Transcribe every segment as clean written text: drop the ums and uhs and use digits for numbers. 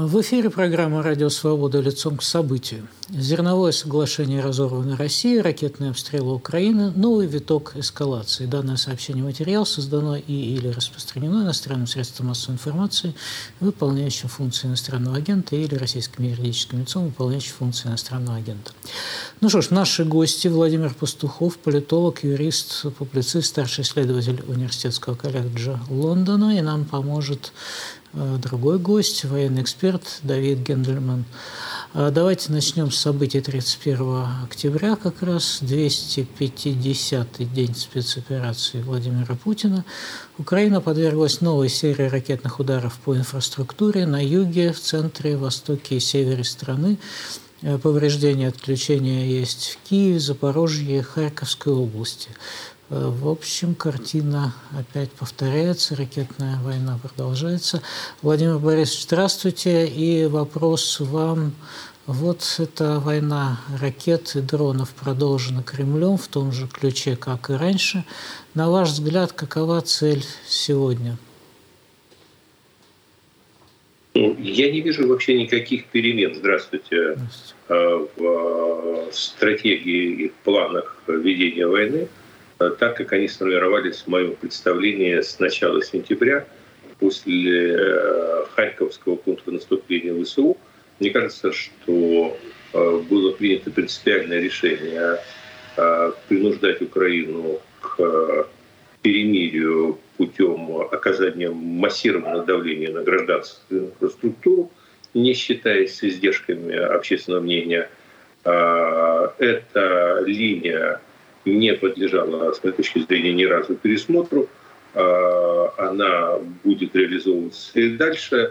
В эфире программа «Радио Свобода. Лицом к событию». Зерновое соглашение разорвано Россией, ракетные обстрелы Украины, новый виток эскалации. Данное сообщение материал создано или распространено иностранным средством массовой информации, выполняющим функции иностранного агента, или российским юридическим лицом, выполняющим функции иностранного агента. Ну что ж, наши гости: Владимир Пастухов, политолог, юрист, публицист, старший исследователь Университетского колледжа Лондона, и нам поможет другой гость, военный эксперт Давид Гендельман. Давайте начнем с событий 31 октября, как раз 250-й день спецоперации Владимира Путина. Украина подверглась новой серии ракетных ударов по инфраструктуре на юге, в центре, востоке и севере страны. Повреждения, отключения есть в Киеве, Запорожье, Харьковской области. В общем, картина опять повторяется, ракетная война продолжается. Владимир Борисович, здравствуйте. И вопрос вам. Вот эта война ракет и дронов продолжена Кремлем в том же ключе, как и раньше. На ваш взгляд, какова цель сегодня? Я не вижу вообще никаких перемен, здравствуйте, в стратегии и в планах ведения войны, так как они сформировались в моем представлении с начала сентября, после Харьковского контрнаступления ВСУ. Мне кажется, что было принято принципиальное решение принуждать Украину к перемирию путем оказания массированного давления на гражданскую инфраструктуру, не считаясь с издержками общественного мнения. Эта линия не подлежала, с моей точки зрения, ни разу пересмотру. Она будет реализовываться и дальше.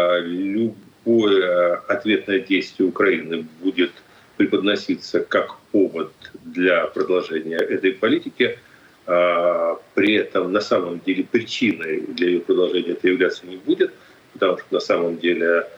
Любое ответное действие Украины будет преподноситься как повод для продолжения этой политики. При этом на самом деле причиной для ее продолжения это являться не будет, потому что на самом деле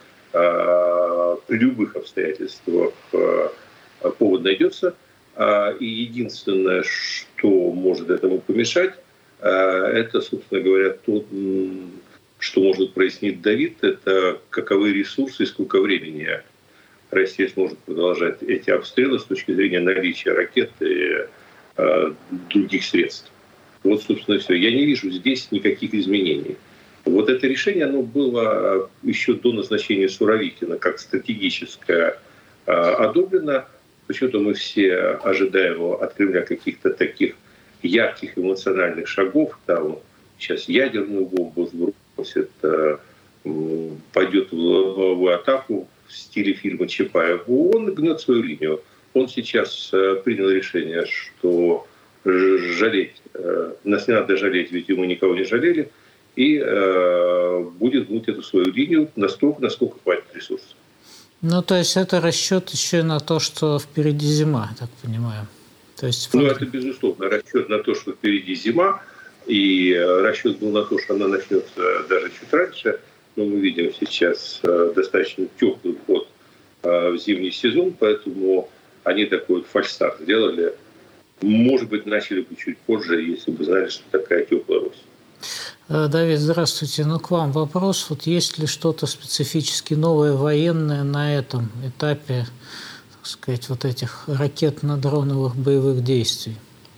при любых обстоятельствах повод найдется. И единственное, что может этому помешать, это, собственно говоря, то, что может прояснить Давид, это каковы ресурсы и сколько времени Россия сможет продолжать эти обстрелы с точки зрения наличия ракет и других средств. Вот, собственно, все. Я не вижу здесь никаких изменений. Вот это решение, оно было еще до назначения Суровикина как стратегическое одобрено. Почему-то мы все ожидаем от Кремля каких-то таких ярких эмоциональных шагов. Там сейчас ядерную бомбу сбросит, пойдет в лобовую атаку в стиле фильма Чапаев. Он гнет свою линию. Он сейчас принял решение, что жалеть, нас не надо жалеть, ведь мы никого не жалели, и будет гнуть эту свою линию настолько, насколько хватит ресурсов. Ну, то есть это расчет еще на то, что впереди зима, я так понимаю. То есть, ну, это безусловно расчет на то, что впереди зима, и расчет был на то, что она начнется даже чуть раньше. Но мы видим сейчас достаточно теплый вход в зимний сезон, поэтому они такой фальстарт сделали. Может быть, начали бы чуть позже, если бы знали, что такая теплая осень. Давид, здравствуйте. Ну, к вам вопрос. Вот есть ли что-то специфически новое военное на этом этапе, так сказать, вот этих ракетно-дроновых боевых действий?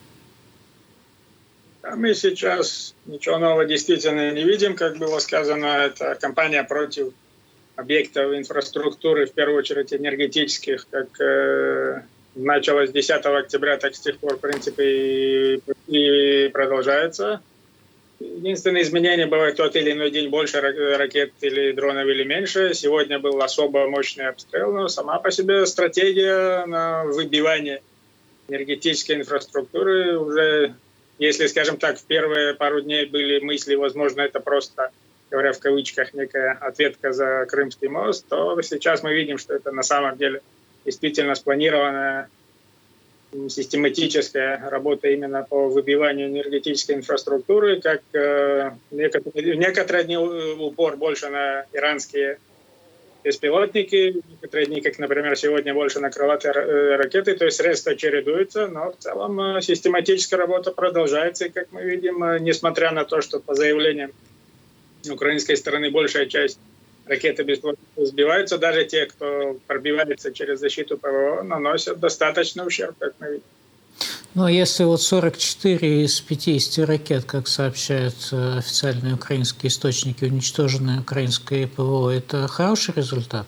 Мы сейчас ничего нового действительно не видим. Как было сказано, это кампания против объектов инфраструктуры, в первую очередь энергетических, как началось 10 октября, так с тех пор, в принципе, и продолжается. Единственное изменение бывает тот или иной день больше ракет или дронов или меньше. Сегодня был особо мощный обстрел, но сама по себе стратегия на выбивание энергетической инфраструктуры уже, если, скажем так, в первые пару дней были мысли, возможно, это просто, говоря в кавычках, некая ответка за Крымский мост, то сейчас мы видим, что это на самом деле действительно спланированная систематическая работа именно по выбиванию энергетической инфраструктуры, как некоторые дни упор больше на иранские беспилотники, некоторые дни, как, например, сегодня, больше на крылатые ракеты, то есть средства чередуются, но в целом систематическая работа продолжается, и, как мы видим, несмотря на то, что по заявлениям украинской стороны большая часть ракеты беспилотники сбиваются, даже те, кто пробивается через защиту ПВО, наносят достаточный ущерб, как мы видим. Но если вот 44 из 50 ракет, как сообщают официальные украинские источники, уничтоженные украинской ПВО, это хороший результат?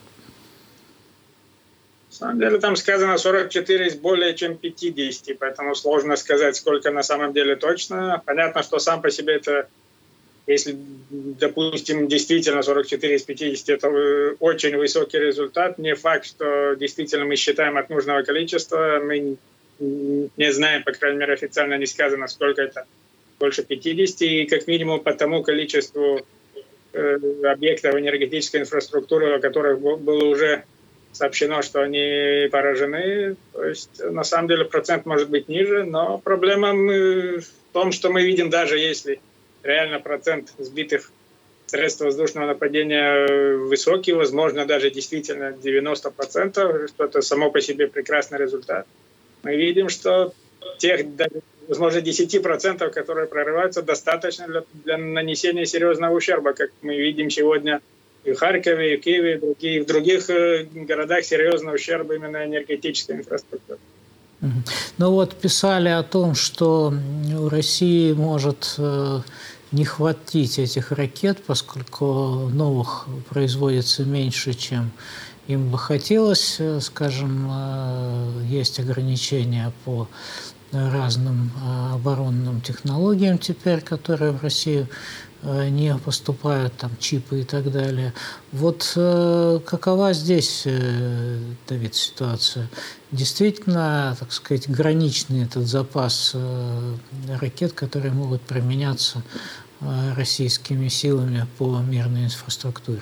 На самом деле там сказано 44 из более чем 50, поэтому сложно сказать, сколько на самом деле точно. Понятно, что сам по себе это, если, допустим, действительно 44 из 50 – это очень высокий результат, не факт, что действительно мы считаем от нужного количества, мы не знаем, по крайней мере, официально не сказано, сколько это, больше 50, и как минимум по тому количеству объектов энергетической инфраструктуры, о которых было уже сообщено, что они поражены. То есть, на самом деле, процент может быть ниже, но проблема в том, что мы видим, даже если реально процент сбитых средств воздушного нападения высокий, возможно, даже действительно 90%, что это само по себе прекрасный результат. Мы видим, что тех, возможно, 10%, которые прорываются, достаточно для нанесения серьезного ущерба, как мы видим сегодня и в Харькове, и в Киеве, и в других городах серьезный ущерб именно энергетической инфраструктуре. Ну вот писали о том, что у России может не хватить этих ракет, поскольку новых производится меньше, чем им бы хотелось. Скажем, есть ограничения по разным оборонным технологиям теперь, которые в Россию не поступают, там чипы и так далее. Вот какова здесь, Давид, ситуация? Действительно, так сказать, граничный этот запас ракет, которые могут применяться российскими силами по мирной инфраструктуре?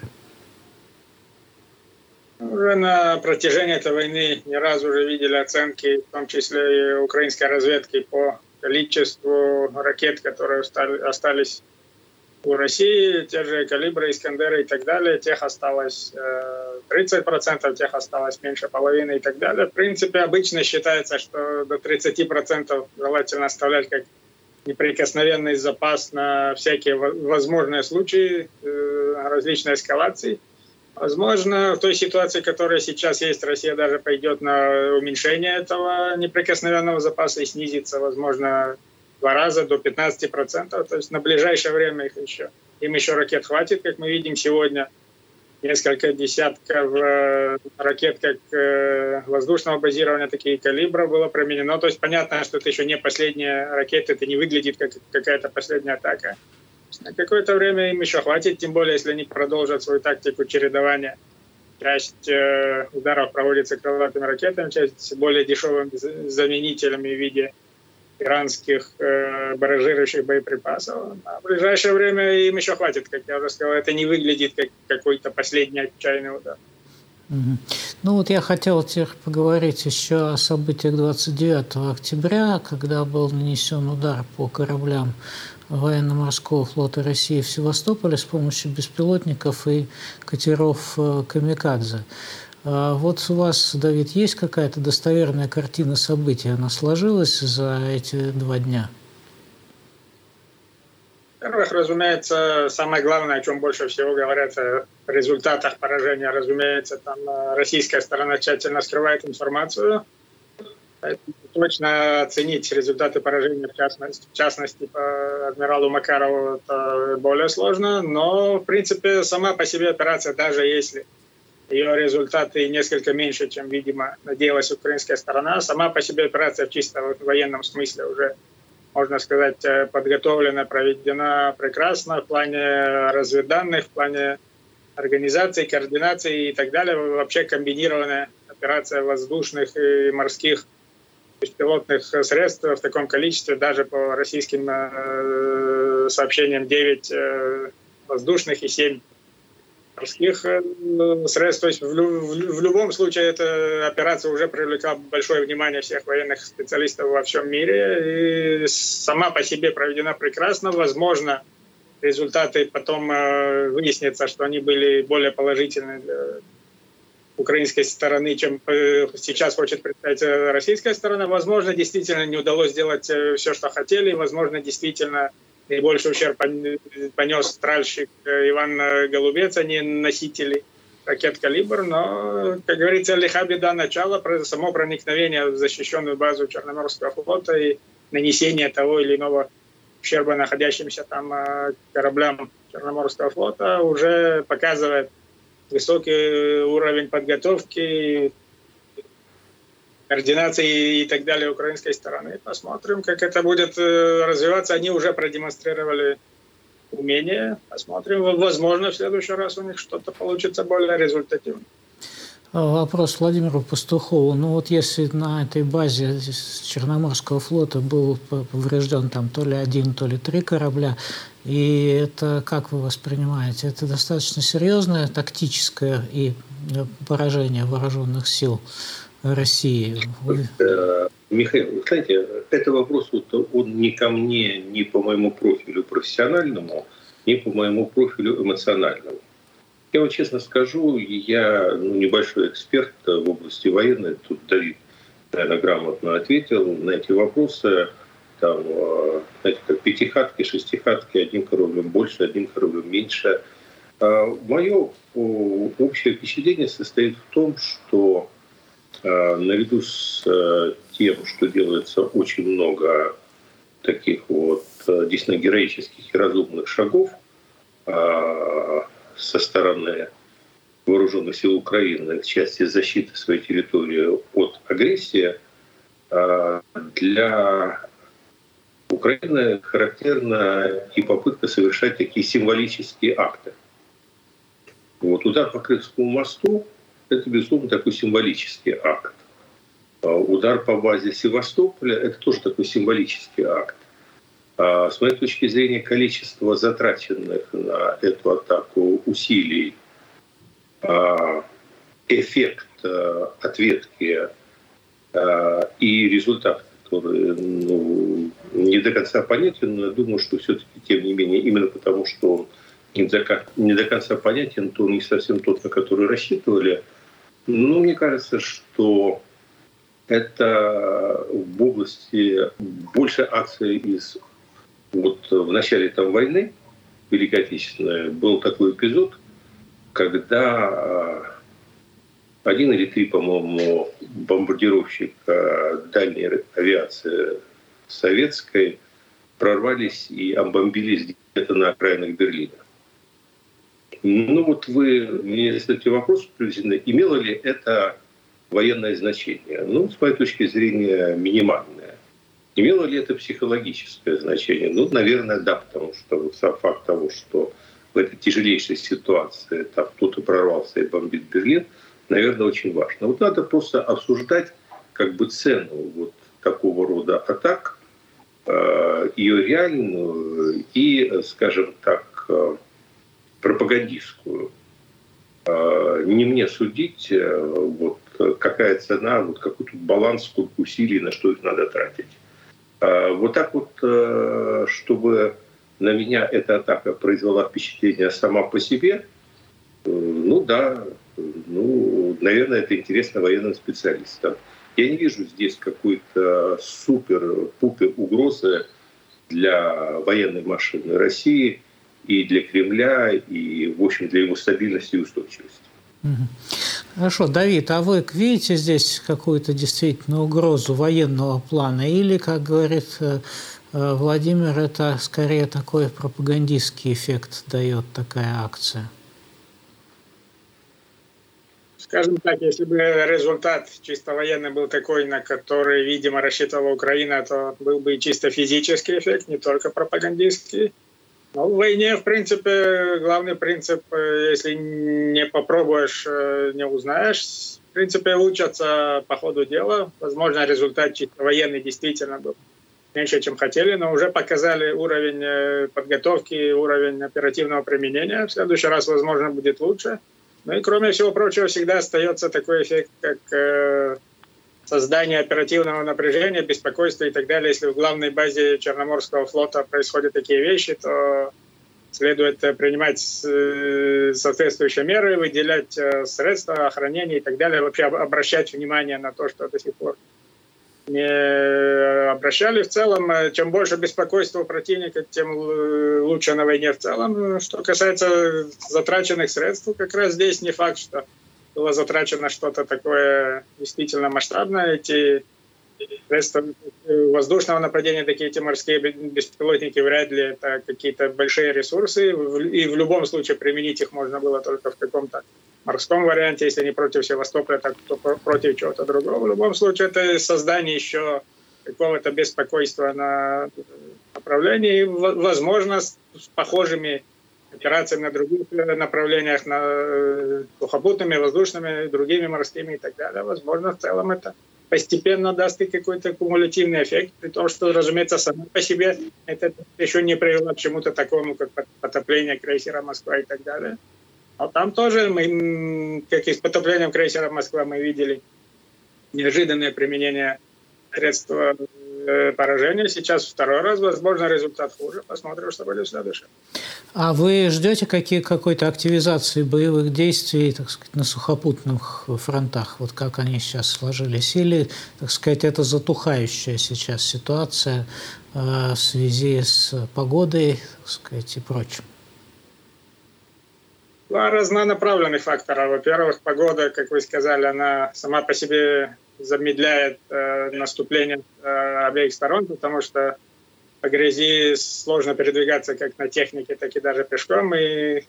Уже на протяжении этой войны не раз уже видели оценки, в том числе и украинской разведки, по количеству ракет, которые остались у России, те же калибры, Искандеры и так далее, тех осталось 30%, тех осталось меньше половины и так далее. В принципе, обычно считается, что до 30% желательно оставлять как неприкосновенный запас на всякие возможные случаи различной эскалации. Возможно, в той ситуации, которая сейчас есть, Россия даже пойдет на уменьшение этого неприкосновенного запаса и снизится, возможно, 2 раза до 15%. То есть на ближайшее время им еще ракет хватит. Как мы видим сегодня, несколько десятков ракет как воздушного базирования, такие калибра было применено. То есть понятно, что это еще не последняя ракета, это не выглядит как какая-то последняя атака. На какое-то время им еще хватит, тем более, если они продолжат свою тактику чередования. Часть ударов проводится крылатыми ракетами, часть более дешевыми заменителями в виде иранских баражирующих боеприпасов. А в ближайшее время им еще хватит, как я уже сказал. Это не выглядит как какой-то последний отчаянный удар. Ну вот я хотел теперь поговорить еще о событиях 29 октября, когда был нанесен удар по кораблям военно-морского флота России в Севастополе с помощью беспилотников и катеров «Камикадзе». Вот у вас, Давид, есть какая-то достоверная картина событий? Она сложилась за эти 2 дня? Во-первых, разумеется, самое главное, о чем больше всего говорят о результатах поражения, разумеется, там российская сторона тщательно скрывает информацию. Точно оценить результаты поражения, в частности, по адмиралу Макарову, это более сложно, но, в принципе, сама по себе операция, даже если ее результаты несколько меньше, чем, видимо, надеялась украинская сторона, сама по себе операция в чисто военном смысле уже, можно сказать, подготовлена, проведена прекрасно в плане разведданных, в плане организации, координации и так далее. Вообще комбинированная операция воздушных и морских беспилотных средств в таком количестве, даже по российским сообщениям 9 воздушных и 7 морских средств. То есть в любом случае эта операция уже привлекла большое внимание всех военных специалистов во всем мире и сама по себе проведена прекрасно. Возможно, результаты потом выяснится, что они были более положительны для украинской стороны, чем сейчас хочет представить российская сторона. Возможно, действительно не удалось сделать все, что хотели. Возможно, действительно наибольший ущерб понес тральщик Иван Голубец, а не носители ракет «Калибр». Но, как говорится, лиха беда начала, само проникновение в защищенную базу Черноморского флота и нанесение того или иного ущерба находящимся там кораблям Черноморского флота уже показывает высокий уровень подготовки, координации и так далее украинской стороны. Посмотрим, как это будет развиваться. Они уже продемонстрировали умение. Посмотрим. Возможно, в следующий раз у них что-то получится более результативно. Вопрос Владимиру Пастухову. Ну вот если на этой базе Черноморского флота был поврежден там то ли 1, то ли 3 корабля, и это как вы воспринимаете? Это достаточно серьезное тактическое и поражение вооруженных сил России? Михаил, вы знаете, это вопрос, он не ко мне, не по моему профилю профессиональному, не по моему профилю эмоциональному. Я вам честно скажу, я небольшой эксперт в области военной. Тут Давид, наверное, грамотно ответил на эти вопросы. Там, знаете, как пятихатки, шестихатки, одним кораблем больше, одним кораблем меньше. Мое общее впечатление состоит в том, что наряду с тем, что делается очень много таких вот действительно героических и разумных шагов со стороны вооруженных сил Украины в части защиты своей территории от агрессии, для Украины характерна и попытка совершать такие символические акты. Вот удар по Крымскому мосту — это, безусловно, такой символический акт. Удар по базе Севастополя — это тоже такой символический акт. С моей точки зрения, количество затраченных на эту атаку усилий, эффект ответки и результат, который не до конца понятен, но я думаю, что все-таки, тем не менее, именно потому, что он не до конца понятен, то он не совсем тот, на который рассчитывали. Но мне кажется, что это в области больше акций из... Вот в начале там войны, Великой Отечественной, был такой эпизод, когда 1 или 3, по-моему, бомбардировщика дальней авиации советской прорвались и обомбились где-то на окраинах Берлина. Ну вот вы мне задаете вопрос, имело ли это военное значение? Ну, с моей точки зрения, минимальное. Имело ли это психологическое значение? Ну, наверное, да, потому что сам факт того, что в этой тяжелейшей ситуации там кто-то прорвался и бомбит Берлин, наверное, очень важно. Вот надо просто обсуждать как бы цену вот такого рода атак, ее реальную и, скажем так, пропагандистскую. Не мне судить, вот какая цена, вот какой тут баланс, сколько усилий, на что их надо тратить. Вот так вот, чтобы на меня эта атака произвела впечатление сама по себе, ну да, ну, наверное, это интересно военным специалистам. Я не вижу здесь какой-то супер-пупер угрозы для военной машины России и для Кремля, и, в общем, для его стабильности и устойчивости. Хорошо, Давид, а вы видите здесь какую-то действительно угрозу военного плана? Или, как говорит Владимир, это скорее такой пропагандистский эффект дает такая акция? Скажем так, если бы результат чисто военный был такой, на который, видимо, рассчитывала Украина, то был бы и чисто физический эффект, не только пропагандистский. Но в войне, в принципе, главный принцип, если не попробуешь, не узнаешь. В принципе, учатся по ходу дела. Возможно, результат чисто военный действительно был меньше, чем хотели, но уже показали уровень подготовки, уровень оперативного применения. В следующий раз, возможно, будет лучше. Ну и, кроме всего прочего, всегда остается такой эффект, как создание оперативного напряжения, беспокойства и так далее. Если в главной базе Черноморского флота происходят такие вещи, то следует принимать соответствующие меры, выделять средства, охранение и так далее, вообще обращать внимание на то, что до сих пор не обращали. В целом, чем больше беспокойства у противника, тем лучше на войне в целом. Что касается затраченных средств, как раз здесь не факт, что было затрачено что-то такое действительно масштабное. Эти средства воздушного нападения, такие эти морские беспилотники, вряд ли это какие-то большие ресурсы. И в любом случае применить их можно было только в каком-то морском варианте, если не против Севастополя, так то против чего-то другого. В любом случае это создание еще какого-то беспокойства на направлении. Возможно, с похожими операциями на других направлениях, на сухопутными, воздушными, другими морскими и так далее. Возможно, в целом это постепенно даст и какой-то кумулятивный эффект, при том, что, разумеется, само по себе это еще не привело к чему-то такому, как потопление крейсера «Москва» и так далее. А там тоже, как и с потоплением крейсера «Москва», мы видели неожиданное применение средств поражения. Сейчас второй раз, возможно, результат хуже. Посмотрим, что будет в следующем. А вы ждете какой-то активизации боевых действий, так сказать, на сухопутных фронтах? Вот как они сейчас сложились? Или, так сказать, это затухающая сейчас ситуация в связи с погодой, так сказать, и прочим? Два разнонаправленных фактора. Во-первых, погода, как вы сказали, она сама по себе замедляет наступление обеих сторон, потому что по грязи сложно передвигаться как на технике, так и даже пешком. И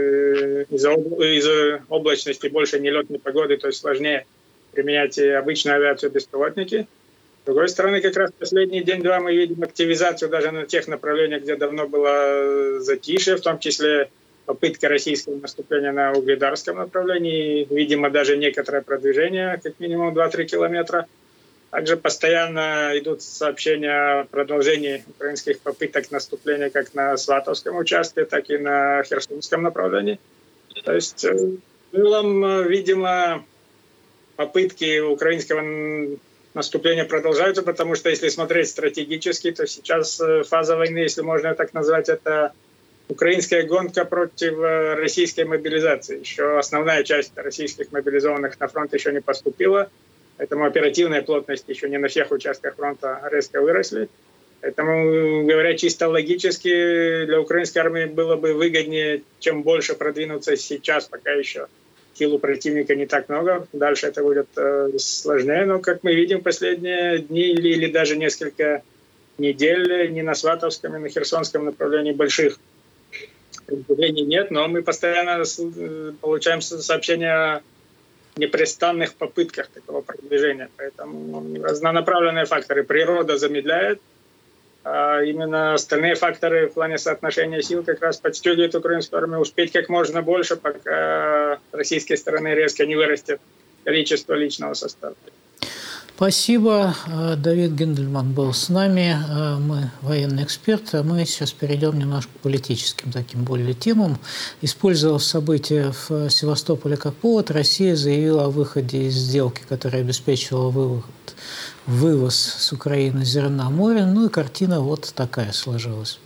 из-за облачности больше нелетной погоды, то есть сложнее применять и обычную авиацию, беспилотники. С другой стороны, как раз последний день-два мы видим активизацию даже на тех направлениях, где давно было затишье, в том числе попытка российского наступления на Угледарском направлении, видимо, даже некоторое продвижение, как минимум 2-3 километра. Также постоянно идут сообщения о продолжении украинских попыток наступления как на Сватовском участке, так и на Херсонском направлении. То есть, в целом, видимо, попытки украинского наступления продолжаются, потому что, если смотреть стратегически, то сейчас фаза войны, если можно так назвать, это украинская гонка против российской мобилизации. Еще основная часть российских мобилизованных на фронт еще не поступила, поэтому оперативная плотность еще не на всех участках фронта резко выросли. Поэтому, говоря чисто логически, для украинской армии было бы выгоднее, чем больше продвинуться сейчас, пока еще сил у противника не так много. Дальше это будет сложнее, но, как мы видим, последние дни или даже несколько недель ни на Сватовском, ни на Херсонском направлении больших продвижений нет, но мы постоянно получаем сообщения о непрестанных попытках такого продвижения. Поэтому разнонаправленные факторы. Природа замедляет, а именно остальные факторы в плане соотношения сил как раз подстегивают украинскую армию успеть как можно больше, пока с российской стороны резко не вырастет количество личного состава. Спасибо. Давид Гендельман был с нами. Мы военный эксперт, а мы сейчас перейдем немножко к политическим таким более темам. Использовав события в Севастополе как повод, Россия заявила о выходе из сделки, которая обеспечивала вывоз с Украины зерна моря. Ну и картина вот такая сложилась.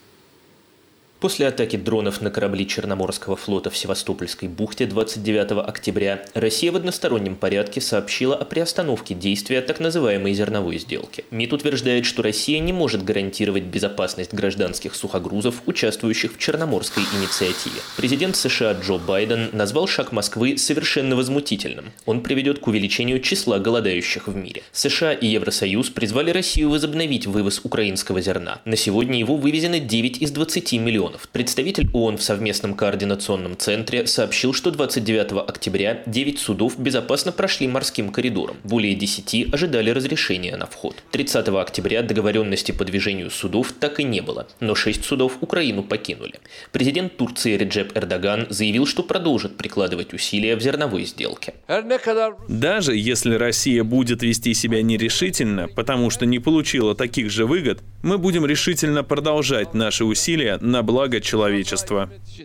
После атаки дронов на корабли Черноморского флота в Севастопольской бухте 29 октября Россия в одностороннем порядке сообщила о приостановке действия так называемой зерновой сделки. МИД утверждает, что Россия не может гарантировать безопасность гражданских сухогрузов, участвующих в Черноморской инициативе. Президент США Джо Байден назвал шаг Москвы совершенно возмутительным. Он приведет к увеличению числа голодающих в мире. США и Евросоюз призвали Россию возобновить вывоз украинского зерна. На сегодня его вывезено 9 из 20 миллионов. Представитель ООН в совместном координационном центре сообщил, что 29 октября 9 судов безопасно прошли морским коридором. Более 10 ожидали разрешения на вход. 30 октября договоренности по движению судов так и не было, но 6 судов Украину покинули. Президент Турции Реджеп Эрдоган заявил, что продолжит прикладывать усилия в зерновой сделке. Даже если Россия будет вести себя нерешительно, потому что не получила таких же выгод, мы будем решительно продолжать наши усилия на благо человечества.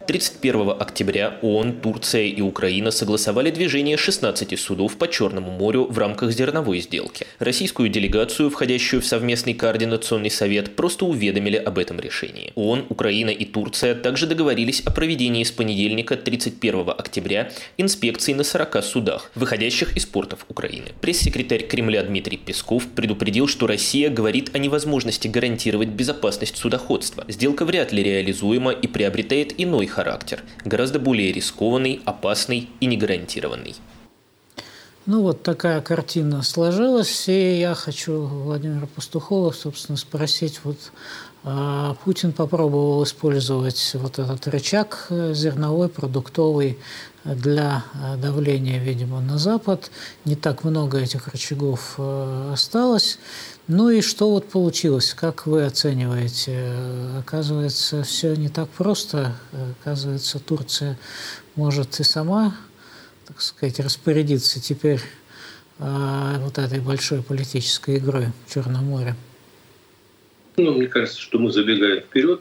31 октября ООН, Турция и Украина согласовали движение 16 судов по Черному морю в рамках зерновой сделки. Российскую делегацию, входящую в совместный координационный совет, просто уведомили об этом решении. ООН, Украина и Турция также договорились о проведении с понедельника, 31 октября, инспекций на 40 судах, выходящих из портов Украины. Пресс-секретарь Кремля Дмитрий Песков предупредил, что Россия говорит о невозможности гарантировать безопасность судоходства. Сделка вряд ли реализуема и приобретает иной характер, гораздо более рискованный, опасный и негарантированный. Ну вот такая картина сложилась, и я хочу Владимира Пастухова, собственно, спросить, Путин попробовал использовать вот этот рычаг зерновой, продуктовый для давления, видимо, на Запад. Не так много этих рычагов осталось. Ну и что получилось? Как вы оцениваете? Оказывается, все не так просто. Оказывается, Турция может и сама, так сказать, распорядиться теперь вот этой большой политической игрой в Черном море. Мне кажется, что мы забегаем вперед.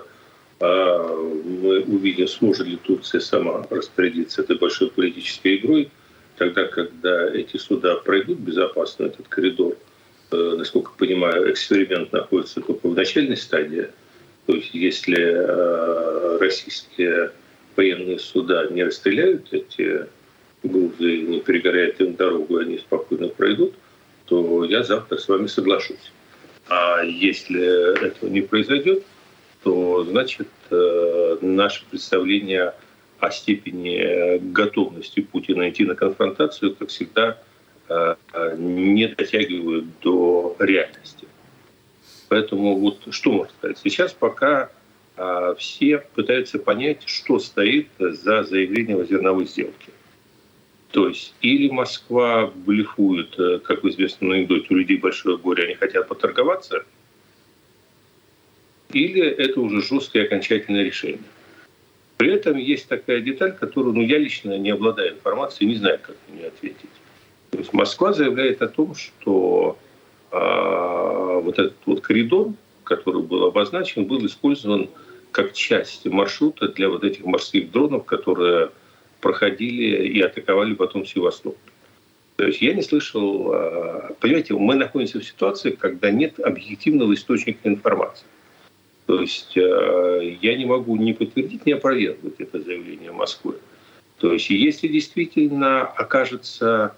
Мы увидим, сможет ли Турция сама распорядиться этой большой политической игрой, тогда, когда эти суда пройдут безопасно, этот коридор. Насколько понимаю, эксперимент находится только в начальной стадии. То есть если российские военные суда не расстреляют эти грузы, не перегоряют им дорогу, и они спокойно пройдут, то я завтра с вами соглашусь. А если этого не произойдет, то, значит, наше представление о степени готовности Путина идти на конфронтацию, как всегда, не дотягивают до реальности. Поэтому что можно сказать? Сейчас пока все пытаются понять, что стоит за заявлением о зерновой сделке. То есть или Москва блефует, как в известном анекдоте, у людей большое горе, они хотят поторговаться, или это уже жесткое окончательное решение. При этом есть такая деталь, которую я лично не обладаю информацией, не знаю, как на нее ответить. То есть Москва заявляет о том, что вот этот коридор, который был обозначен, был использован как часть маршрута для вот этих морских дронов, которые проходили и атаковали потом Севастополь. То есть я не слышал... Понимаете, мы находимся в ситуации, когда нет объективного источника информации. То есть я не могу ни подтвердить, ни опровергнуть это заявление Москвы. То есть если действительно окажется,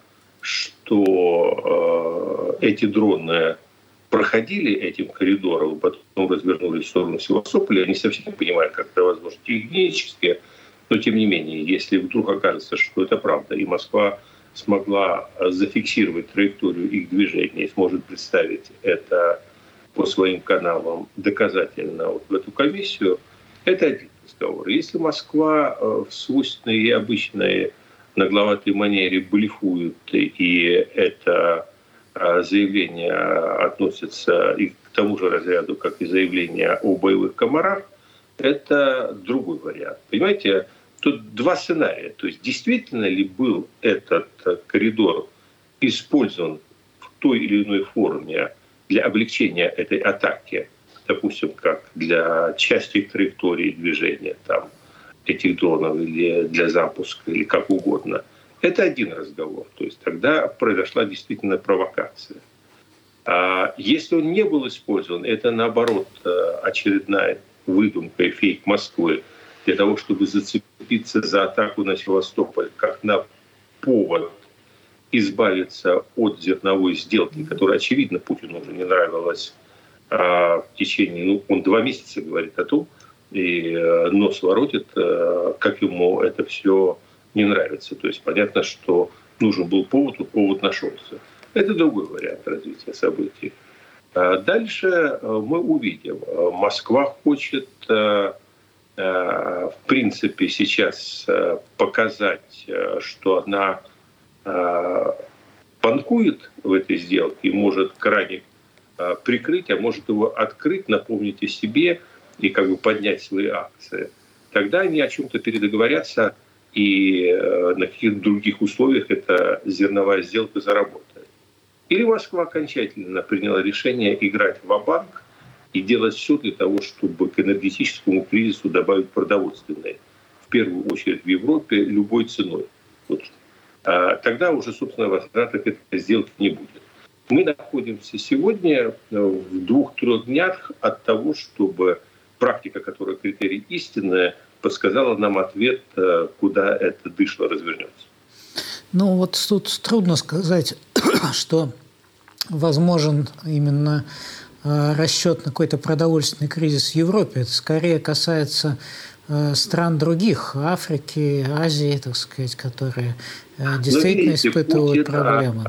что эти дроны проходили этим коридором, потом развернулись в сторону Севастополя, я не совсем понимаю, как это возможно технически, но тем не менее, если вдруг окажется, что это правда, и Москва смогла зафиксировать траекторию их движения и сможет представить это по своим каналам доказательно в эту комиссию, это один разговор. Если Москва в свойственной и обычной нагловатой манере блефует, и это заявление относится и к тому же разряду, как и заявление о боевых комарах, это другой вариант. Понимаете, тут два сценария. То есть действительно ли был этот коридор использован в той или иной форме для облегчения этой атаки, допустим, как для части траектории движения этих дронов или для запуска, или как угодно. Это один разговор. То есть тогда произошла действительно провокация. А если он не был использован, это наоборот очередная выдумка и фейк Москвы для того, чтобы зацепиться за атаку на Севастополь, как на повод избавиться от зерновой сделки, которая, очевидно, Путину уже не нравилась в течение, он 2 месяца говорит о том, и нос воротит, как ему это все не нравится. То есть понятно, что нужен был повод, и повод нашелся. Это другой вариант развития событий. Дальше мы увидим. Москва хочет, в принципе, сейчас показать, что она панкует в этой сделке и может краник прикрыть, а может его открыть, напомнить о себе и поднять свои акции. Тогда они о чем-то передоговорятся, и на каких-то других условиях эта зерновая сделка заработает. Или Москва окончательно приняла решение играть ва-банк и делать все для того, чтобы к энергетическому кризису добавить продовольственный. первую очередь в Европе любой ценой. Вот. Тогда уже, собственно, возврата это сделать не будет. Мы находимся сегодня в 2-3 днях от того, чтобы практика, которая критерий истинная, подсказала нам ответ, куда это дышло развернется. Ну вот тут трудно сказать, что возможен именно расчет на какой-то продовольственный кризис в Европе. Это скорее касается стран других, Африки, Азии, так сказать, которые действительно испытывают проблемы.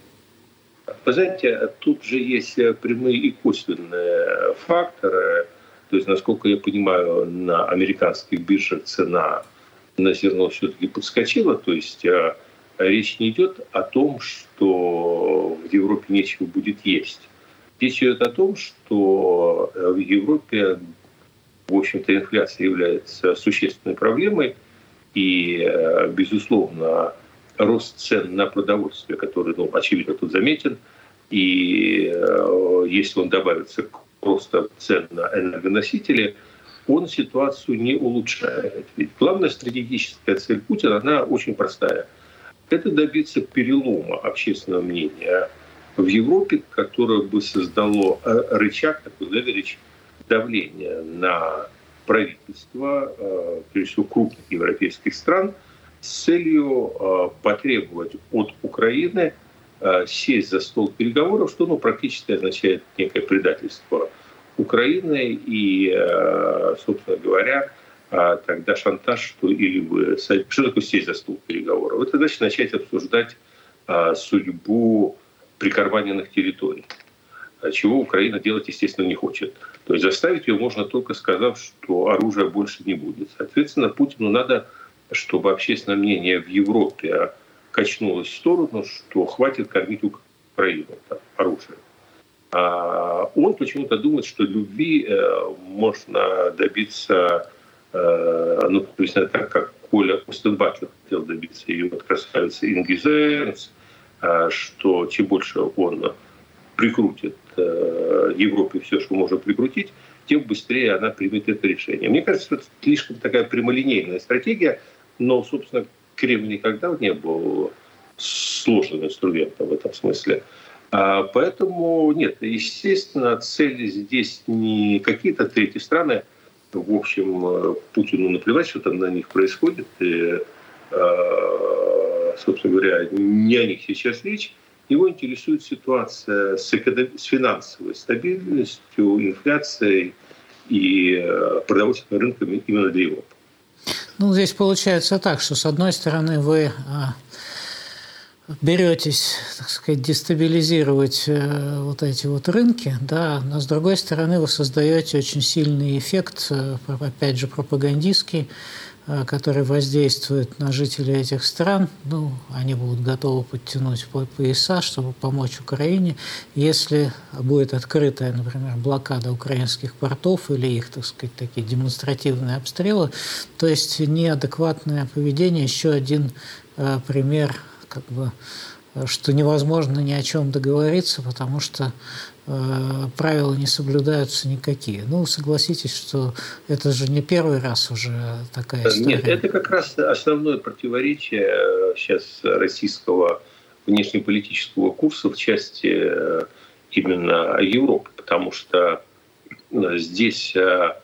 Вы знаете, тут же есть прямые и косвенные факторы. То есть, насколько я понимаю, на американских биржах цена на зерно все-таки подскочила. То есть речь не идет о том, что в Европе нечего будет есть. Речь идет о том, что в Европе, в общем-то, инфляция является существенной проблемой. И, безусловно, рост цен на продовольствие, который, очевидно, тут заметен, и если он добавится к росту цен на энергоносители, он ситуацию не улучшает. Ведь главная стратегическая цель Путина, она очень простая. Это добиться перелома общественного мнения в Европе, которое бы создало рычаг, такой leverage, давления на правительство, прежде всего крупных европейских стран, с целью потребовать от Украины сесть за стол переговоров, что практически означает некое предательство Украины и, собственно говоря, тогда шантаж, что или вы... Что такое сесть за стол переговоров? Это значит начать обсуждать судьбу прикарманенных территорий, чего Украина делать, естественно, не хочет. То есть заставить ее можно только сказав, что оружия больше не будет. Соответственно, Путину надо, чтобы общественное мнение в Европе качнулось в сторону, что хватит кормить Украину оружием. Он почему-то думает, что любви можно добиться, примерно так, как Коля Остенбатлер хотел добиться ее от красавицы Инги Зенц, что чем больше он прикрутит Европе все, что можно прикрутить, тем быстрее она примет это решение. Мне кажется, что это слишком такая прямолинейная стратегия, но, собственно, Кремль никогда не был сложным инструментом в этом смысле. Поэтому нет, естественно, цели здесь не какие-то третьи страны. В общем, Путину наплевать, что там на них происходит. И, собственно говоря, не о них сейчас речь. Его интересует ситуация с финансовой стабильностью, инфляцией и продовольственными рынками именно для Европы. Здесь получается так, что с одной стороны вы беретесь, так сказать, дестабилизировать вот эти вот рынки, да, но с другой стороны вы создаете очень сильный эффект, опять же, пропагандистский, который воздействует на жителей этих стран. Они будут готовы подтянуть пояса, чтобы помочь Украине. Если будет открытая, например, блокада украинских портов или их, так сказать, такие демонстративные обстрелы, то есть неадекватное поведение, еще один пример, что невозможно ни о чем договориться, потому что правила не соблюдаются никакие. Согласитесь, что это же не первый раз уже такая история. Нет, это как раз основное противоречие сейчас российского внешнеполитического курса в части именно Европы, потому что здесь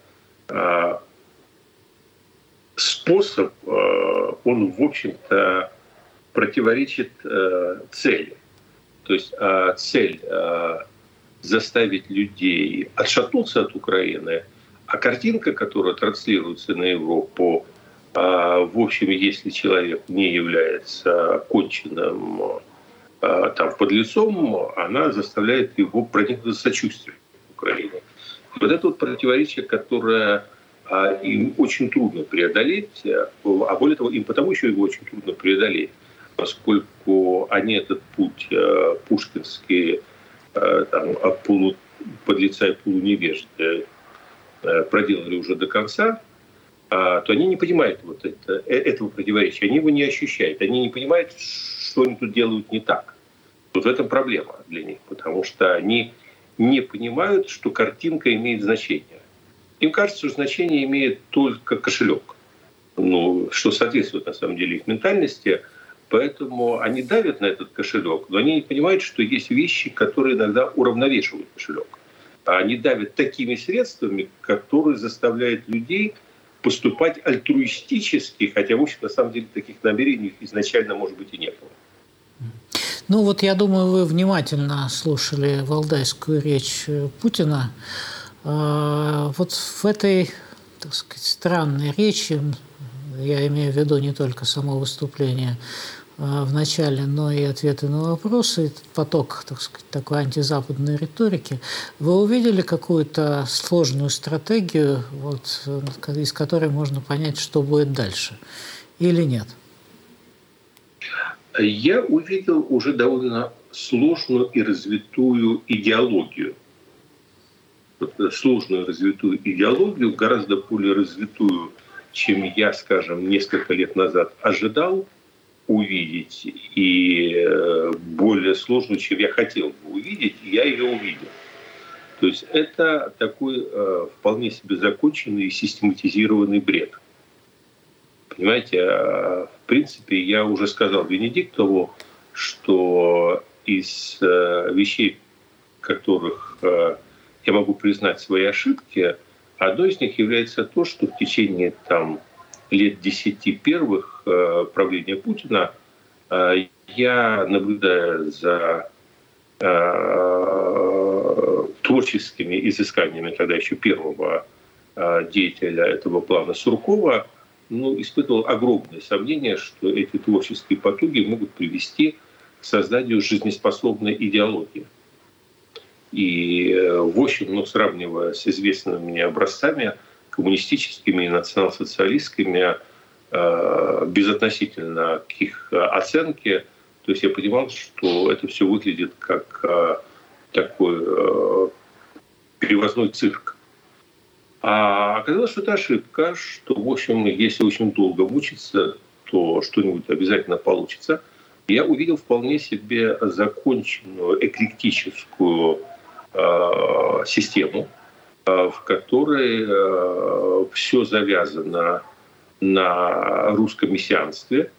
способ, он, в общем-то, противоречит цели. То есть цель заставить людей отшатнуться от Украины, а картинка, которая транслируется на Европу, в общем, если человек не является конченным подлецом, она заставляет его проникнуться сочувствием к Украине. Вот это вот противоречие, которое им очень трудно преодолеть, а более того, им потому еще его очень трудно преодолеть, поскольку они этот путь пушкинский полуподлеца и полуневежды проделали уже до конца, то они не понимают этого противоречия, они его не ощущают, они не понимают, что они тут делают не так. Вот в этом проблема для них, потому что они не понимают, что картинка имеет значение. Им кажется, что значение имеет только кошелек. что соответствует на самом деле их ментальности. Поэтому они давят на этот кошелек, но они не понимают, что есть вещи, которые иногда уравновешивают кошелек. Они давят такими средствами, которые заставляют людей поступать альтруистически, хотя, в общем, на самом деле таких намерений изначально, может быть, и не было. Ну вот я думаю, вы внимательно слушали валдайскую речь Путина. Вот в этой, так сказать, странной речи, я имею в виду не только само выступление в начале, но и ответы на вопросы, этот поток, так сказать, такой антизападной риторики, вы увидели какую-то сложную стратегию, вот, из которой можно понять, что будет дальше, или нет? Я увидел уже довольно сложную и развитую идеологию. Сложную развитую идеологию, гораздо более развитую, чем я, скажем, несколько лет назад ожидал увидеть, и более сложную, чем я хотел бы увидеть, и я ее увидел. То есть это такой вполне себе законченный и систематизированный бред. Понимаете, в принципе, я уже сказал Венедиктову, что из вещей, в которых я могу признать свои ошибки, одной из них является то, что в течение лет 10 первых правления Путина я, наблюдая за творческими изысканиями тогда еще первого деятеля этого плана Суркова, испытывал огромное сомнение, что эти творческие потуги могут привести к созданию жизнеспособной идеологии. И, в общем, сравнивая с известными мне образцами коммунистическими и национал-социалистскими, безотносительно к их оценке, то есть я понимал, что это все выглядит как такой перевозной цирк. А оказалось, что это ошибка, что, в общем, если очень долго мучиться, то что-нибудь обязательно получится. Я увидел вполне себе законченную эклектическую систему, в которой все завязано на русском мессианстве,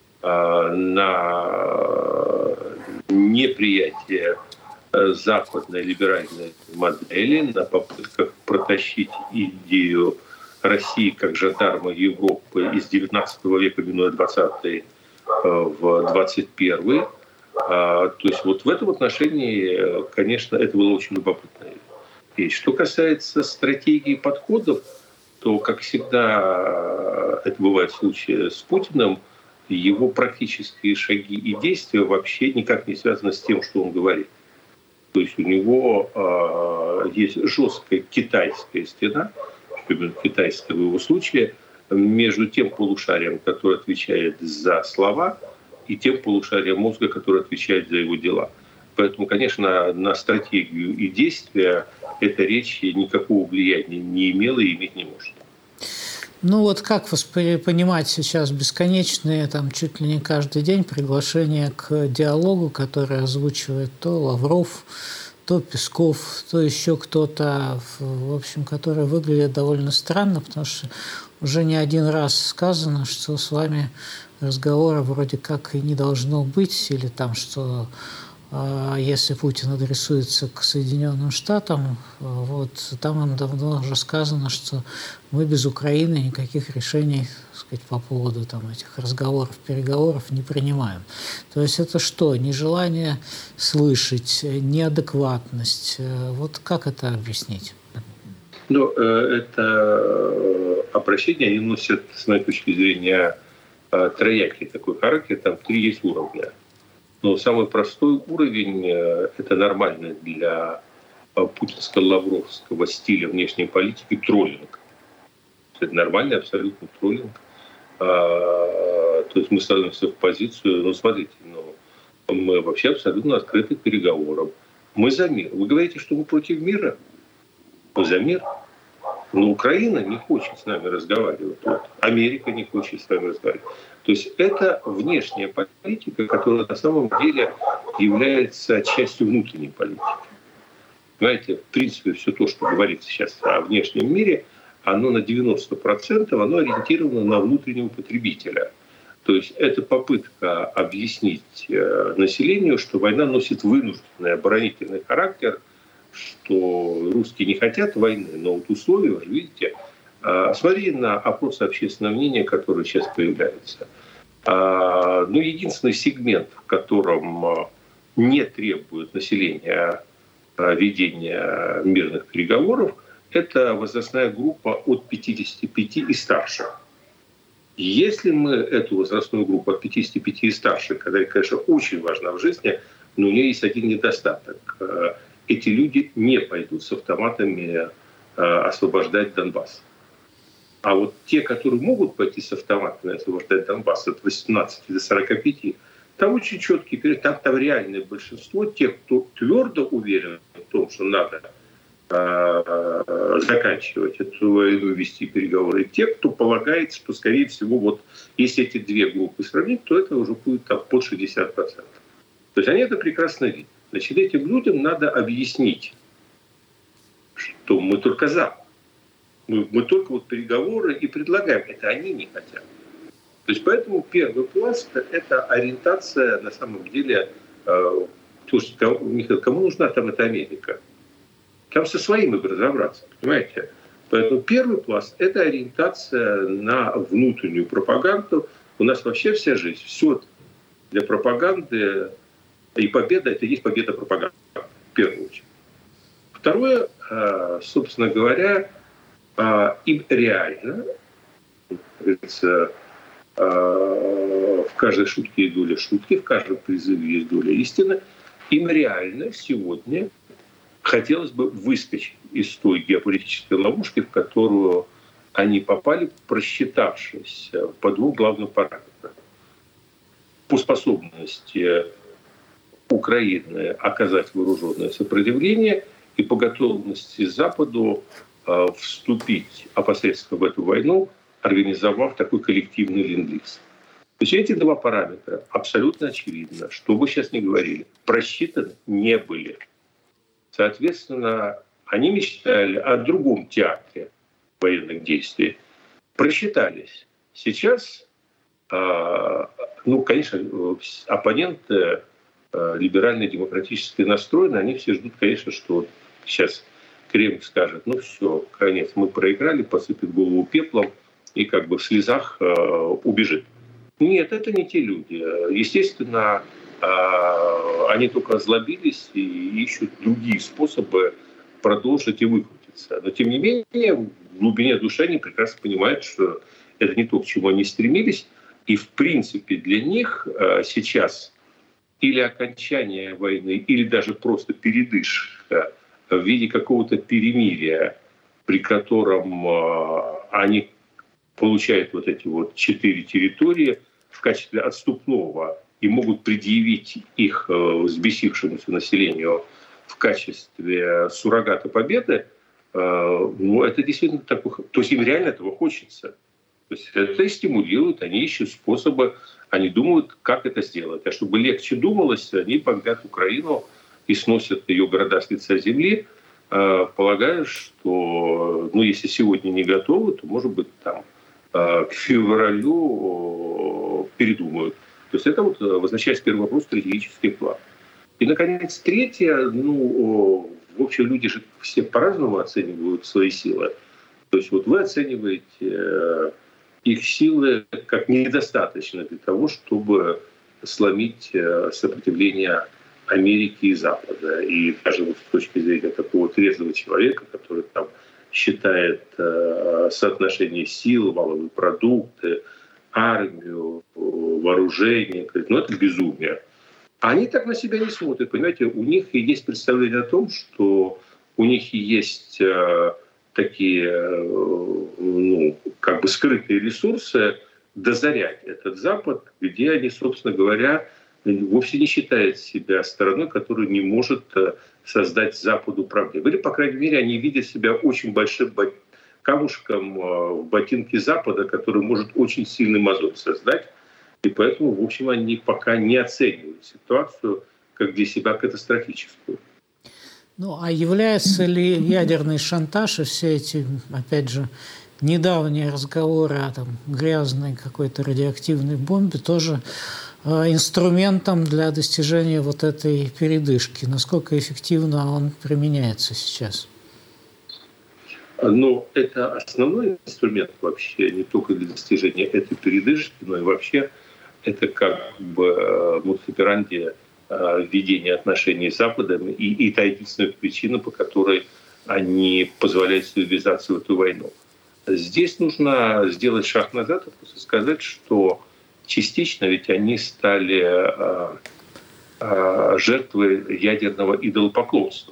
на неприятие западной либеральной модели, на попытках протащить идею России как жандарма Европы из XIX века, минуя 20-й, в 21-й. То есть вот в этом отношении, конечно, это было очень любопытная вещь. Что касается стратегии подходов, то, как всегда это бывает в случае с Путиным, его практические шаги и действия вообще никак не связаны с тем, что он говорит. То есть у него есть жесткая китайская стена, именно китайская в его случае, между тем полушарием, которое отвечает за слова, и тем полушарием мозга, которое отвечает за его дела. Поэтому, конечно, на стратегию и действия эта речь никакого влияния не имела и иметь не может. Ну вот как понимать сейчас бесконечные, чуть ли не каждый день приглашения к диалогу, который озвучивает то Лавров, то Песков, то еще кто-то, в общем, который выглядит довольно странно, потому что уже не один раз сказано, что с вами разговора вроде как и не должно быть, или что если Путин адресуется к Соединенным Штатам, там им давно уже сказано, что мы без Украины никаких решений, так сказать, по поводу этих разговоров, переговоров не принимаем. То есть это что? Нежелание слышать, неадекватность. Вот как это объяснить? Это обращение, они носят, с моей точки зрения, троякий такой характер, там 3 есть уровня. Но самый простой уровень – это нормальный для путинско-лавровского стиля внешней политики троллинг. Это нормальный абсолютно троллинг. То есть мы становимся в позицию, смотрите, мы вообще абсолютно открыты к переговорам. Мы за мир. Вы говорите, что мы против мира? Мы за мир. Но Украина не хочет с нами разговаривать. Америка не хочет с нами разговаривать. То есть это внешняя политика, которая на самом деле является частью внутренней политики. Знаете, в принципе, все то, что говорится сейчас о внешнем мире, оно на 90% оно ориентировано на внутреннего потребителя. То есть это попытка объяснить населению, что война носит вынужденный оборонительный характер, что русские не хотят войны, но вот условия, вы видите, смотрите на опросы общественного мнения, которые сейчас появляются. Единственный сегмент, в котором не требует населения ведения мирных переговоров, это возрастная группа от 55 и старше. Если мы эту возрастную группу от 55 и старше, которая, конечно, очень важна в жизни, но у нее есть один недостаток. Эти люди не пойдут с автоматами освобождать Донбасс. А вот те, которые могут пойти с автоматами освобождать Донбасс от 18 до 45, там очень четкий период, там реальное большинство тех, кто твердо уверен в том, что надо заканчивать эту войну, вести переговоры. И те, кто полагает, что, скорее всего, вот если эти две группы сравнить, то это уже будет там под 60%. То есть они это прекрасно видят. Значит, этим людям надо объяснить, что мы только за. Мы только вот переговоры и предлагаем. Это они не хотят. То есть поэтому первый пласт – это ориентация на самом деле. Слушайте, Михаил, кому нужна там эта Америка? Там со своими бы разобраться, понимаете? Поэтому первый пласт – это ориентация на внутреннюю пропаганду. У нас вообще вся жизнь, все для пропаганды. И победа – это и есть победа пропаганды, в первую очередь. Второе, собственно говоря, им реально, как говорится, в каждой шутке есть доля шутки, в каждом призыве есть доля истины, им реально сегодня хотелось бы выскочить из той геополитической ловушки, в которую они попали, просчитавшись по двум главным параметрам. По способности Украины оказать вооруженное сопротивление и по готовности Западу вступить опосредственно в эту войну, организовав такой коллективный ленд-лиз. То есть эти два параметра абсолютно очевидно, что бы сейчас ни говорили, просчитаны не были. Соответственно, они мечтали о другом театре военных действий. Просчитались. Сейчас, конечно, оппоненты либерально-демократически настроены, они все ждут, конечно, что сейчас Кремль скажет, все, конец, мы проиграли, посыпет голову пеплом и как бы в слезах убежит. Нет, это не те люди. Естественно, они только озлобились и ищут другие способы продолжить и выкрутиться. Но, тем не менее, в глубине души они прекрасно понимают, что это не то, к чему они стремились. И, в принципе, для них сейчас или окончание войны, или даже просто передышка в виде какого-то перемирия, при котором они получают вот эти вот 4 территории в качестве отступного и могут предъявить их взбесившемуся населению в качестве суррогата победы, это действительно такое. То есть им реально этого хочется. То есть это и стимулирует, они ищут способы, они думают, как это сделать. А чтобы легче думалось, они бомбят Украину и сносят ее города с лица земли, полагая, что если сегодня не готовы, то, может быть, там к февралю передумают. То есть это возвращаясь к первому вопросу, стратегический план. И, наконец, третье, в общем, люди же все по-разному оценивают свои силы. То есть вы оцениваете их силы как недостаточно для того, чтобы сломить сопротивление Америки и Запада. И даже с точки зрения такого трезвого человека, который там считает соотношение сил, валовые продукты, армию, вооружение, говорит, это безумие. Они так на себя не смотрят, понимаете, у них и есть представление о том, что у них и есть такие, как бы скрытые ресурсы дозарять этот Запад, где они, собственно говоря, вовсе не считают себя стороной, которая не может создать Западу проблемы. Или, по крайней мере, они видят себя очень большим камушком в ботинке Запада, который может очень сильный мозоль создать. И поэтому, в общем, они пока не оценивают ситуацию как для себя катастрофическую. Ну, а является ли ядерный шантаж и все эти, опять же, недавние разговоры о грязной какой-то радиоактивной бомбе тоже инструментом для достижения вот этой передышки? Насколько эффективно он применяется сейчас? Но это основной инструмент вообще не только для достижения этой передышки, но и вообще это как бы модус операнди введения отношений с Западом и та единственная причина, по которой они позволяют себе ввязаться в эту войну. Здесь нужно сделать шаг назад и просто сказать, что частично ведь они стали жертвой ядерного идолопоклонства.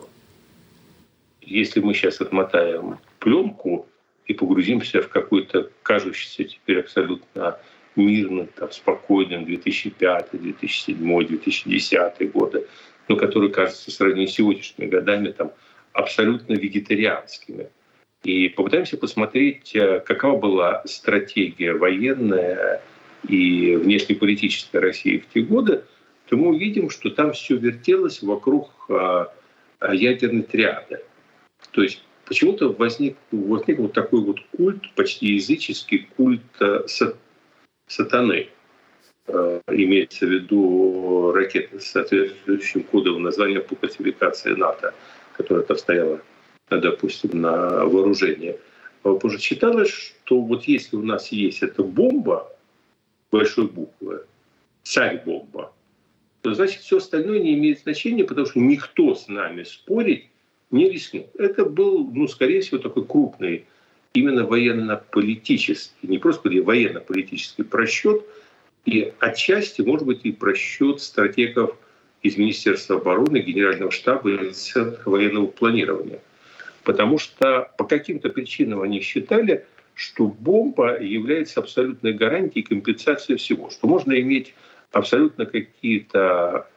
Если мы сейчас отмотаем пленку и погрузимся в какой-то кажущийся теперь абсолютно мирный, спокойный 2005, 2007, 2010 годы, но который кажется в сравнении с сегодняшними годами абсолютно вегетарианскими. И попытаемся посмотреть, какова была стратегия военная и внешнеполитическая России в те годы, то мы увидим, что там все вертелось вокруг ядерной триады. То есть почему-то возник вот такой вот культ, почти языческий культ сатаны. Имеется в виду ракеты с соответствующим кодовым названием по классификации НАТО, которая там стояла, допустим, на вооружении. Потому что считалось, что вот если у нас есть эта бомба, большой буквы, царь-бомба, то значит все остальное не имеет значения, потому что никто с нами спорить не рискнул. Это был, скорее всего, такой крупный именно военно-политический, не просто военно-политический просчет, и отчасти, может быть, и просчет стратегов из Министерства обороны, Генерального штаба и Центра военного планирования. Потому что по каким-то причинам они считали, что бомба является абсолютной гарантией компенсации всего, что можно иметь абсолютно какие-то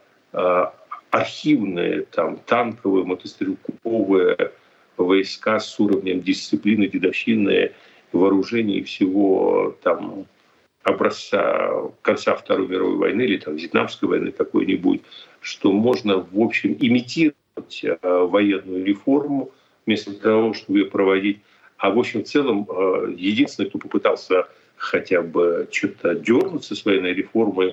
архивные, танковые, мотострелковые войска с уровнем дисциплины, дедовщины, вооружений и всего образца конца Второй мировой войны или Вьетнамской войны какой-нибудь, что можно, в общем, имитировать военную реформу вместо того, чтобы ее проводить. А в общем, в целом, единственный, кто попытался хотя бы что-то дернуться с военной реформой,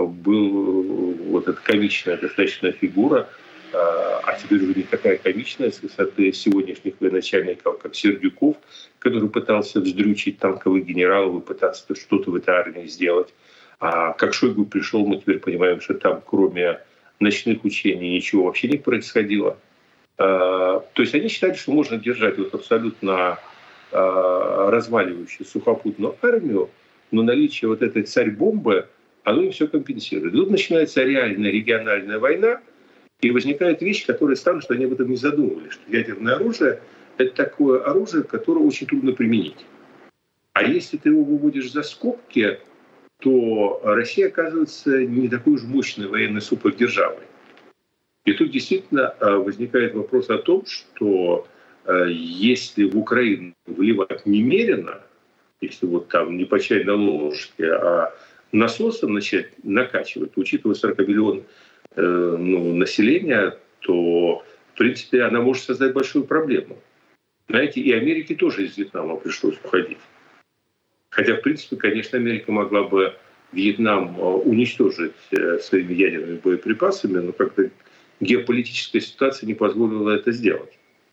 был вот эта комичная достаточно фигура, а теперь уже не такая комичная с высоты сегодняшних военачальников, как Сердюков, который пытался вздрючить танковых генералов и пытаться что-то в этой армии сделать. А как Шойгу пришел, мы теперь понимаем, что там кроме ночных учений ничего вообще не происходило. То есть они считали, что можно держать вот абсолютно разваливающую сухопутную армию, но наличие вот этой царь-бомбы, оно им все компенсирует. Тут начинается реальная региональная война, и возникает вещь, которая странно, что они об этом не задумывались, что ядерное оружие — это такое оружие, которое очень трудно применить. А если ты его выводишь за скобки, то Россия оказывается не такой уж мощной военной супердержавой. И тут действительно возникает вопрос о том, что если в Украину вливать немерено, если вот не по чайной ложке, а насосом начать накачивать, учитывая 40 миллионов населения, то, в принципе, она может создать большую проблему. Знаете, и Америке тоже из Вьетнама пришлось уходить. Хотя, в принципе, конечно, Америка могла бы Вьетнам уничтожить своими ядерными боеприпасами, но как-то геополитическая ситуация не позволила это сделать.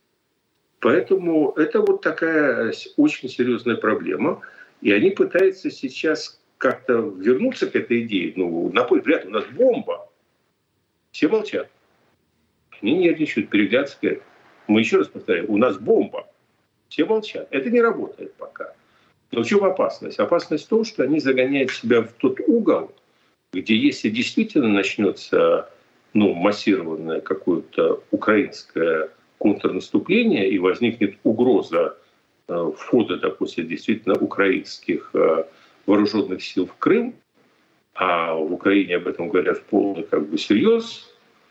Поэтому это вот такая очень серьезная проблема. И они пытаются сейчас как-то вернуться к этой идее. Ребята, у нас бомба. Все молчат. Они нервничают, переглядываются, говорят. Мы еще раз повторяем, у нас бомба. Все молчат. Это не работает пока. Но в чем опасность? Опасность в том, что они загоняют себя в тот угол, где если действительно начнется массированное какое-то украинское контрнаступление и возникнет угроза входа, допустим, действительно украинских вооруженных сил в Крым, а в Украине об этом говорят в полный серьез,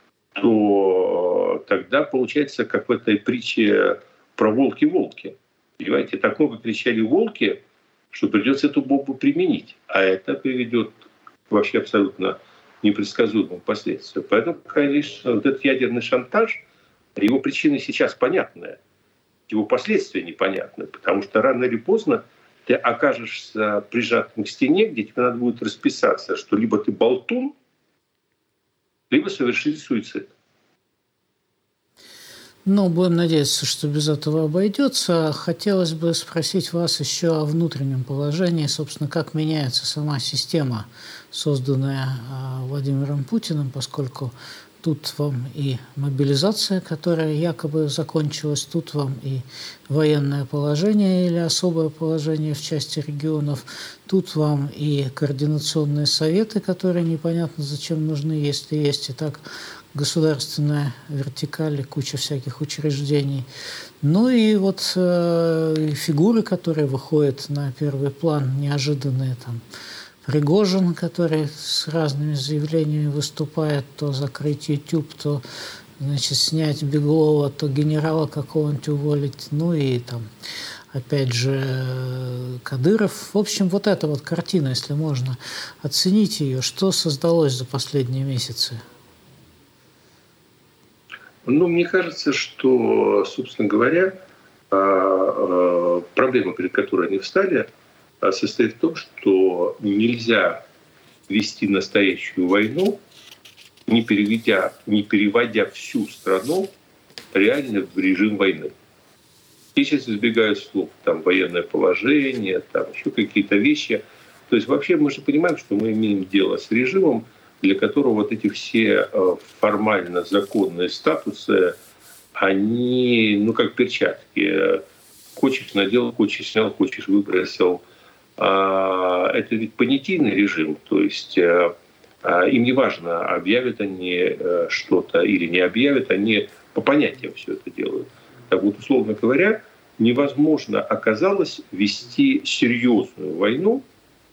то тогда получается, как в этой притче про волки-волки. Понимаете, так много кричали волки, что придется эту бомбу применить. А это приведет вообще абсолютно непредсказуемым последствиям. Поэтому, конечно, вот этот ядерный шантаж, Его причины сейчас понятны, его последствия непонятны, потому что рано или поздно ты окажешься прижатым к стене, где тебе надо будет расписаться, что либо ты болтун, либо совершить суицид. Ну, будем надеяться, что без этого обойдется. Хотелось бы спросить вас еще о внутреннем положении, собственно, как меняется сама система, созданная Владимиром Путиным, поскольку тут вам и мобилизация, которая якобы закончилась, тут вам и военное положение или особое положение в части регионов, тут вам и координационные советы, которые непонятно зачем нужны, если есть и так государственная вертикаль, куча всяких учреждений. Ну и вот фигуры, которые выходят на первый план, неожиданные там. Пригожин, который с разными заявлениями выступает, то закрыть YouTube, то, значит, снять Беглова, то генерала какого-нибудь уволить, ну и там, опять же, Кадыров. В общем, вот эта вот картина, если можно оценить ее, что создалось за последние месяцы? Ну, мне кажется, что, собственно говоря, проблема, перед которой они встали, состоит в том, что нельзя вести настоящую войну, не переводя всю страну реально в режим войны. И сейчас избегают слов, там, военное положение, там, еще какие-то вещи. То есть вообще мы же понимаем, что мы имеем дело с режимом, для которого вот эти все формально законные статусы, они, ну, как перчатки. Хочешь надел, хочешь снял, хочешь выбросил. Это ведь понятийный режим, то есть им не важно, объявят они что-то или не объявят, они по понятиям все это делают. Так вот, условно говоря, невозможно оказалось вести серьезную войну,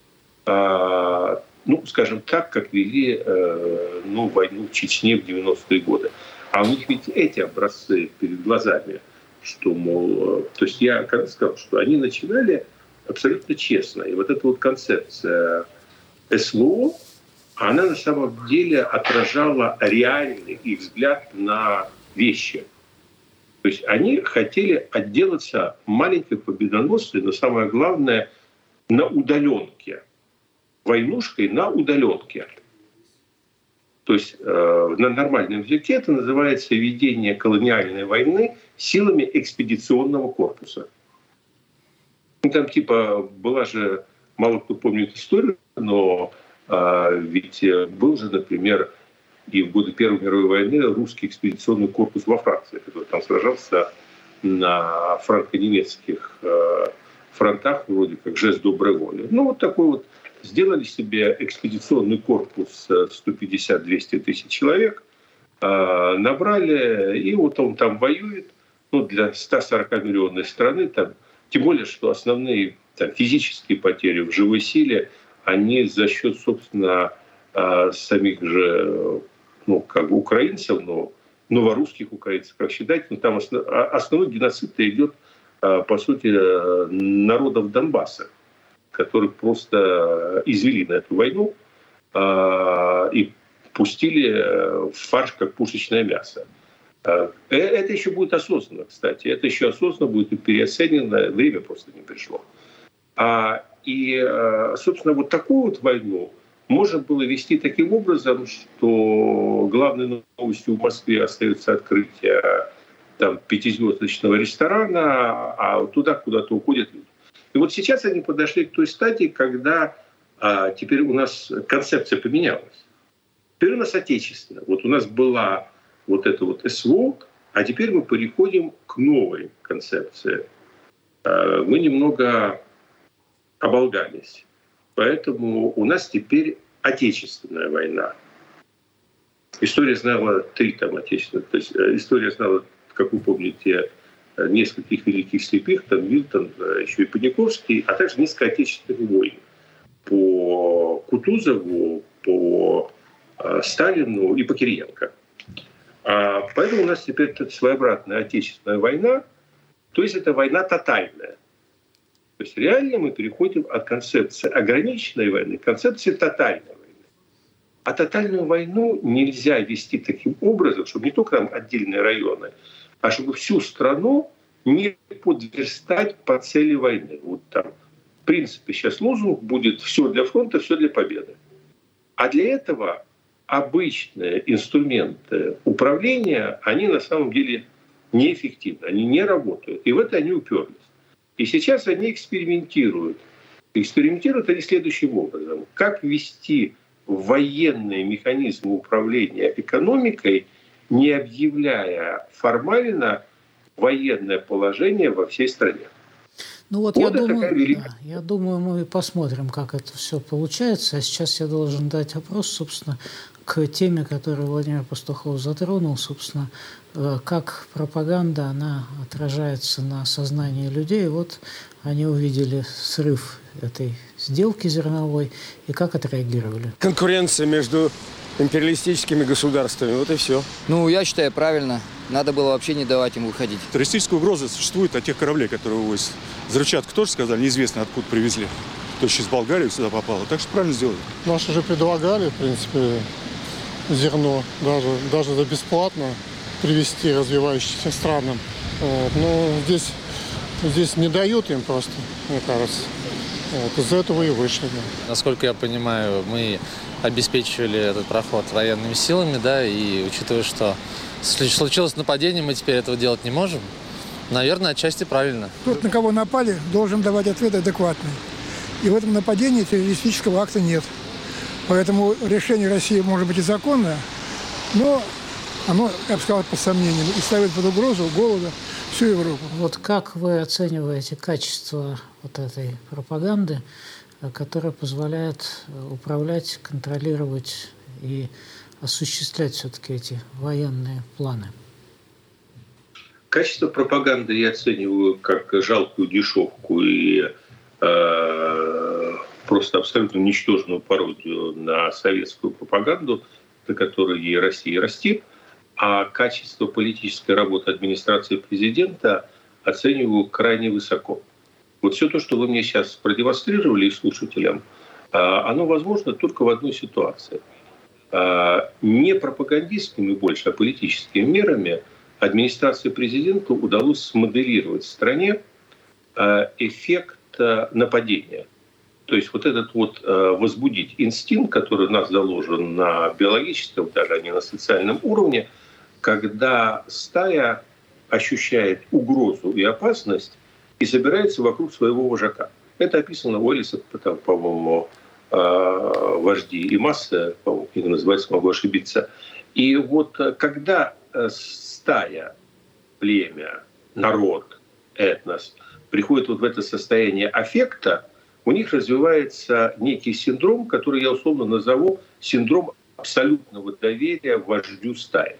ну, скажем так, как вели войну в Чечне в 90-е годы. А у них ведь эти образцы перед глазами, что, мол, то есть я сказал, что они начинали абсолютно честно. И вот эта вот концепция СВО, она на самом деле отражала реальный их взгляд на вещи. То есть они хотели отделаться маленькой победоносной, но самое главное, на удаленке. Войнушкой на удаленке. То есть на нормальном языке это называется ведение колониальной войны силами экспедиционного корпуса. Там типа была же, мало кто помнит историю, но ведь был же, например, и в годы Первой мировой войны русский экспедиционный корпус во Франции, который там сражался на франко-немецких фронтах, вроде как жест доброй воли. Ну вот такой вот сделали себе экспедиционный корпус 150-200 тысяч человек, набрали, и вот он там воюет, ну, для 140-миллионной страны, там, тем более, что основные там, физические потери в живой силе, они за счет, собственно, самих же, ну, как бы украинцев, но новорусских украинцев, как считать, но там основной геноцид идет, по сути, народов Донбасса, которых просто извели на эту войну и пустили в фарш, как пушечное мясо. Это еще будет осознанно, кстати. Это еще осознанно будет и переоценено. Время просто не пришло. Собственно, вот такую вот войну можно было вести таким образом, что главной новостью в Москве остается открытие там, 5-звездочного ресторана, а туда куда-то уходят люди. И вот сейчас они подошли к той стадии, когда теперь у нас концепция поменялась. Теперь у нас отечественно. Вот у нас была вот это вот СВО, а теперь мы переходим к новой концепции. Мы немного оболгались. Поэтому у нас теперь отечественная война. История знала 3 там отечественных. То есть история знала, как вы помните, нескольких великих слепых, там Милтон, еще и Паниковский, а также несколько отечественных войн. По Кутузову, по Сталину и по Кириенко. Поэтому у нас теперь своеобразная отечественная война, то есть это война тотальная. То есть реально мы переходим от концепции ограниченной войны к концепции тотальной войны. А тотальную войну нельзя вести таким образом, чтобы не только там отдельные районы, а чтобы всю страну не подверстать по цели войны. Вот там, в принципе, сейчас лозунг будет «все для фронта, все для победы». А для этого обычные инструменты управления, они на самом деле неэффективны, они не работают. И в это они уперлись. И сейчас они экспериментируют. Экспериментируют они следующим образом. Как ввести военные механизмы управления экономикой, не объявляя формально военное положение во всей стране. Ну вот я думаю, мы посмотрим, как это все получается. А сейчас я должен дать вопрос, собственно, к теме, которую Владимир Пастухов затронул, собственно, как пропаганда, она отражается на сознании людей. Вот они увидели срыв этой сделки зерновой и как отреагировали. Конкуренция между империалистическими государствами, вот и все. Ну, я считаю, правильно. Надо было вообще не давать им выходить. Террористическая угроза существует от тех кораблей, которые увозят. Взрывчатку тоже сказали, неизвестно откуда привезли. То есть из Болгарии сюда попало. Так что правильно сделали. Наши же предлагали, в принципе, зерно даже за бесплатно привезти развивающимся странам. Вот. Но здесь не дают им просто, мне кажется. Вот. Из-за этого и вышли. Да. Насколько я понимаю, мы обеспечивали этот проход военными силами, да, и учитывая, что случилось нападение, мы теперь этого делать не можем. Наверное, отчасти правильно. Тот, на кого напали, должен давать ответ адекватный. И в этом нападении террористического акта нет. Поэтому решение России может быть и законное, но оно, я бы сказал, под сомнением и ставит под угрозу голода всю Европу. Вот как вы оцениваете качество вот этой пропаганды, которая позволяет управлять, контролировать и осуществлять все-таки эти военные планы? Качество пропаганды я оцениваю как жалкую дешевку и просто абсолютно ничтожную пародию на советскую пропаганду, до которой и Россия растит. А качество политической работы администрации президента оцениваю крайне высоко. Вот все то, что вы мне сейчас продемонстрировали и слушателям, оно возможно только в одной ситуации. Не пропагандистскими больше, а политическими мерами администрации президента удалось смоделировать в стране эффект нападения. То есть вот этот вот возбудить инстинкт, который у нас заложен на биологическом, даже а не на социальном уровне, когда стая ощущает угрозу и опасность и собирается вокруг своего вожака. Это описано в Уэллисе, по-моему, вожди и масса, по-моему, книга называется, могу ошибиться. И вот когда стая, племя, народ, этнос приходит вот в это состояние аффекта, у них развивается некий синдром, который я условно назову синдром абсолютного доверия вождю стаи.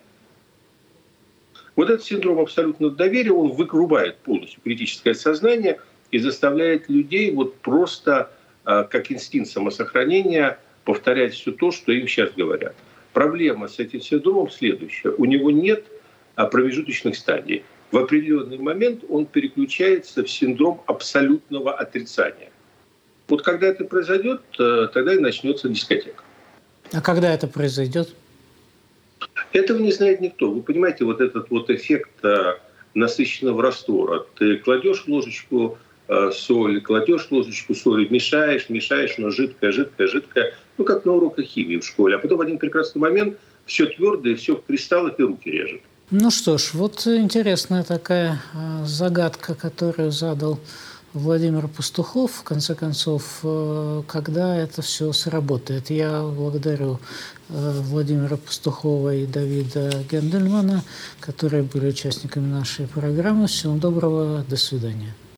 Вот этот синдром абсолютного доверия, он вырубает полностью критическое сознание и заставляет людей вот просто как инстинкт самосохранения повторять все то, что им сейчас говорят. Проблема с этим синдромом следующая. У него нет промежуточных стадий. В определенный момент он переключается в синдром абсолютного отрицания. Вот когда это произойдет, тогда и начнется дискотека. А когда это произойдет? Этого не знает никто. Вы понимаете, вот этот вот эффект насыщенного раствора. Ты кладешь ложечку соли, кладешь ложечку соли, мешаешь, но жидкое, ну как на уроках химии в школе. А потом в один прекрасный момент все твердое, все в кристаллах и руки режет. Ну что ж, вот интересная такая загадка, которую задал Владимир Пастухов, в конце концов, когда это все сработает. Я благодарю Владимира Пастухова и Давида Гендельмана, которые были участниками нашей программы. Всего доброго, до свидания.